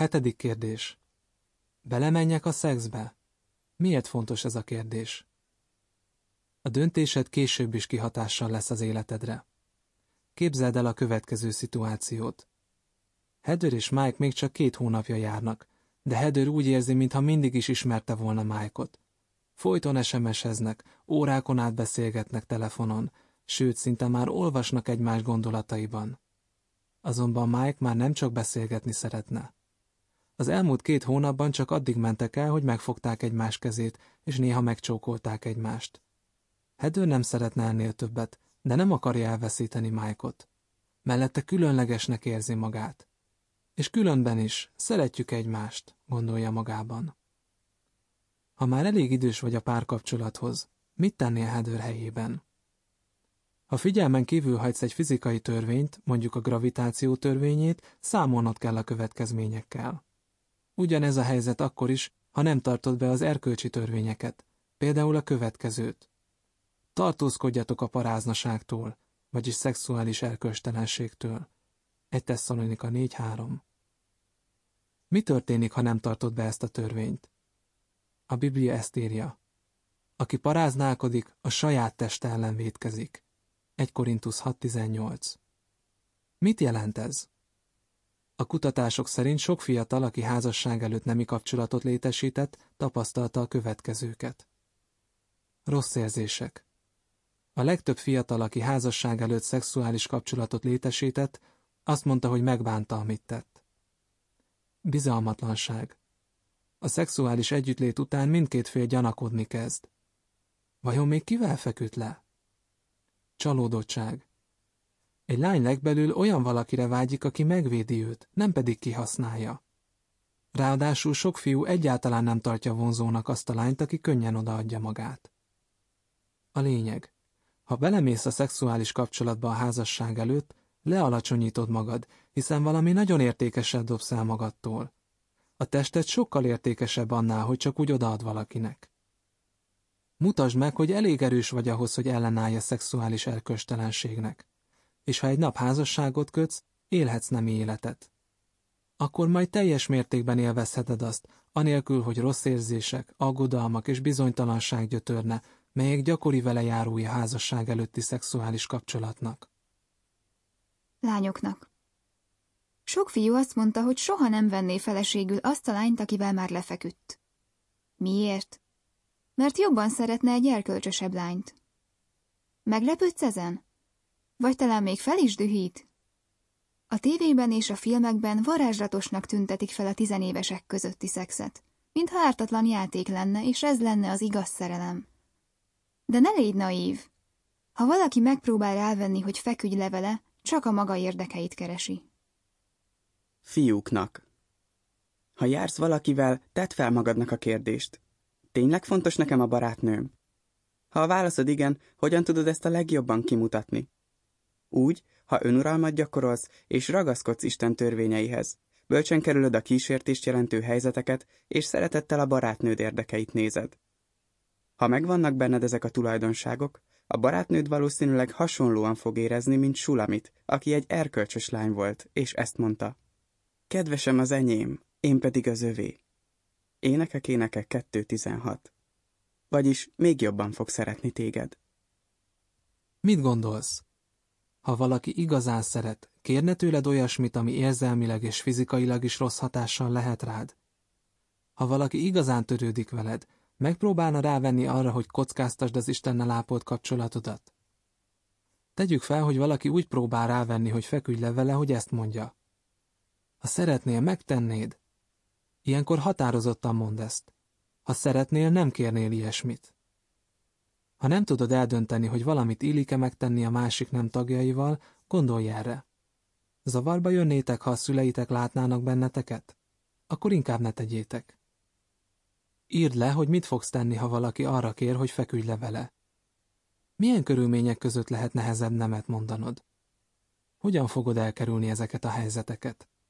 7. kérdés. Belemenjek a szexbe? Miért fontos ez a kérdés? A döntésed később is kihatással lesz az életedre. Képzeld el a következő szituációt. Heather és Mike még csak 2 hónapja járnak, de Heather úgy érzi, mintha mindig is ismerte volna Mike-ot. Folyton SMS-eznek, órákon át beszélgetnek telefonon, sőt, szinte már olvasnak egymás gondolataiban. Azonban Mike már nem csak beszélgetni szeretne. Az elmúlt 2 hónapban csak addig mentek el, hogy megfogták egymás kezét, és néha megcsókolták egymást. Heather nem szeretne ennél többet, de nem akarja elveszíteni Mike-ot. Mellette különlegesnek érzi magát. És különben is, szeretjük egymást, gondolja magában. Ha már elég idős vagy a párkapcsolathoz, mit tennél Heather helyében? Ha figyelmen kívül hagysz egy fizikai törvényt, mondjuk a gravitáció törvényét, számolnod kell a következményekkel. Ugyanez a helyzet akkor is, ha nem tartod be az erkölcsi törvényeket, például a következőt. Tartózkodjatok a paráznaságtól, vagyis szexuális erkölcstelenségtől. 1 Tesszalonika 4:3. Mi történik, ha nem tartod be ezt a törvényt? A Biblia ezt írja. Aki paráználkodik, a saját teste ellen vétkezik. 1 Korintusz 6:18. Mit jelent ez? A kutatások szerint sok fiatal, aki házasság előtt nemi kapcsolatot létesített, tapasztalta a következőket. Rossz érzések. A legtöbb fiatal, aki házasság előtt szexuális kapcsolatot létesített, azt mondta, hogy megbánta, amit tett. Bizalmatlanság. A szexuális együttlét után mindkét fél gyanakodni kezd. Vajon még kivel feküdt le? Csalódottság. Egy lány legbelül olyan valakire vágyik, aki megvédi őt, nem pedig kihasználja. Ráadásul sok fiú egyáltalán nem tartja vonzónak azt a lányt, aki könnyen odaadja magát. A lényeg. Ha belemész a szexuális kapcsolatba a házasság előtt, lealacsonyítod magad, hiszen valami nagyon értékeset dobsz el magadtól. A tested sokkal értékesebb annál, hogy csak úgy odaad valakinek. Mutasd meg, hogy elég erős vagy ahhoz, hogy ellenállj a szexuális erkölcstelenségnek. És ha egy nap házasságot kötsz, élhetsz nemi életet. Akkor majd teljes mértékben élvezheted azt, anélkül, hogy rossz érzések, aggodalmak és bizonytalanság gyötörne, melyek gyakori velejárója házasság előtti szexuális kapcsolatnak. Lányoknak. Sok fiú azt mondta, hogy soha nem venné feleségül azt a lányt, akivel már lefeküdt. Miért? Mert jobban szeretne egy erkölcsösebb lányt. Meglepődsz ezen? Vagy talán még fel is dühít? A tévében és a filmekben varázslatosnak tüntetik fel a 10 évesek közötti szexet, mintha ártatlan játék lenne, és ez lenne az igaz szerelem. De ne légy naív! Ha valaki megpróbál rávenni, hogy feküdj le vele, csak a maga érdekeit keresi. Fiúknak. Ha jársz valakivel, tedd fel magadnak a kérdést. Tényleg fontos nekem a barátnőm? Ha a válaszod igen, hogyan tudod ezt a legjobban kimutatni? Úgy, ha önuralmat gyakorolsz, és ragaszkodsz Isten törvényeihez. Bölcsen kerülöd a kísértést jelentő helyzeteket, és szeretettel a barátnőd érdekeit nézed. Ha megvannak benned ezek a tulajdonságok, a barátnőd valószínűleg hasonlóan fog érezni, mint Sulamit, aki egy erkölcsös lány volt, és ezt mondta. Kedvesem az enyém, én pedig az övé. Énekek 2:16. Vagyis még jobban fog szeretni téged. Mit gondolsz? Ha valaki igazán szeret, kérne tőled olyasmit, ami érzelmileg és fizikailag is rossz hatással lehet rád? Ha valaki igazán törődik veled, megpróbálna rávenni arra, hogy kockáztasd az Istennel ápolt kapcsolatodat? Tegyük fel, hogy valaki úgy próbál rávenni, hogy feküdj le vele, hogy ezt mondja. Ha szeretnél, megtennéd. Ilyenkor határozottan mondd ezt. Ha szeretnél, nem kérnél ilyesmit. Ha nem tudod eldönteni, hogy valamit illik-e megtenni a másik nem tagjaival, gondolj erre. Zavarba jönnétek, ha a szüleitek látnának benneteket? Akkor inkább ne tegyétek. Írd le, hogy mit fogsz tenni, ha valaki arra kér, hogy feküdj le vele. Milyen körülmények között lehet nehezebb nemet mondanod? Hogyan fogod elkerülni ezeket a helyzeteket?